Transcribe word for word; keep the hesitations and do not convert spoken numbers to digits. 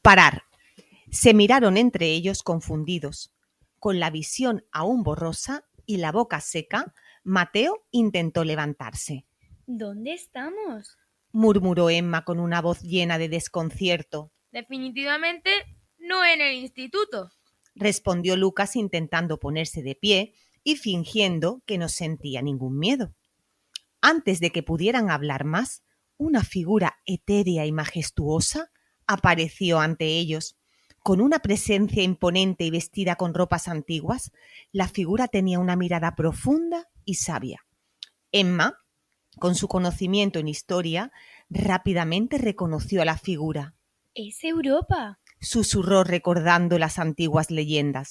Parar. Se miraron entre ellos confundidos. Con la visión aún borrosa y la boca seca, Mateo intentó levantarse. ¿Dónde estamos?, murmuró Emma con una voz llena de desconcierto. Definitivamente no en el instituto, respondió Lucas intentando ponerse de pie y fingiendo que no sentía ningún miedo. Antes de que pudieran hablar más, una figura etérea y majestuosa apareció ante ellos. Con una presencia imponente y vestida con ropas antiguas, la figura tenía una mirada profunda y sabia. Emma, con su conocimiento en historia, rápidamente reconoció a la figura. ¡Es Europa!, susurró recordando las antiguas leyendas.